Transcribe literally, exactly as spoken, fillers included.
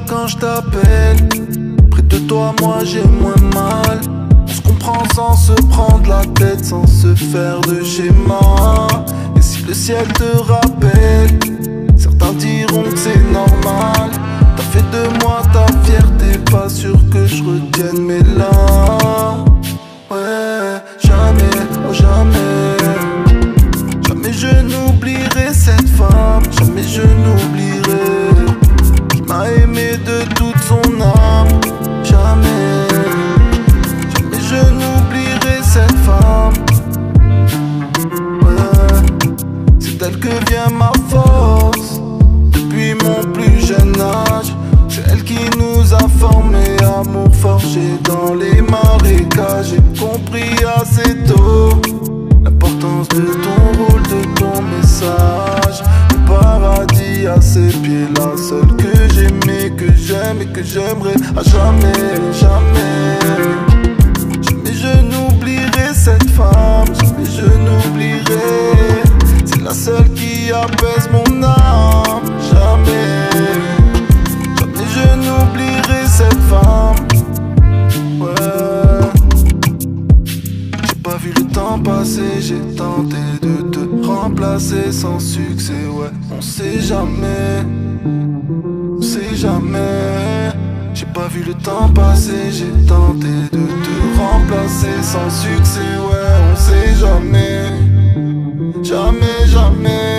quand je t'appelle. Près de toi, moi j'ai moins mal. On se comprend sans se prendre la tête, sans se faire de schéma. Et si le ciel te rappelle, certains diront que c'est normal. T'as fait de moi ta fierté, pas sûr que je retienne mes larmes. Ouais, jamais, oh jamais. Jamais je n'oublierai cette femme, jamais je n'oublierai. Qui m'a aimé de toute son âme. Jamais, jamais je n'oublierai cette femme. Ouais, c'est elle que vient ma force. Depuis mon plus jeune âge, c'est elle qui nous a formés, amour forgé dans les marécages. J'ai compris assez tôt l'importance de ton rôle, de ton message. Le paradis à ses pieds, la seule que j'aimais, que j'aime et que j'aimerais à jamais, jamais. Jamais je n'oublierai cette femme, jamais je n'oublierai. C'est la seule qui apaise mon âme, jamais. Jamais je n'oublierai cette femme. Ouais. J'ai pas vu le temps passer, j'ai tenté de te remplacer sans succès. Ouais, on sait jamais, on sait jamais. J'ai pas vu le temps passer, j'ai tenté de te remplacer sans succès. Ouais, on sait jamais, jamais, jamais.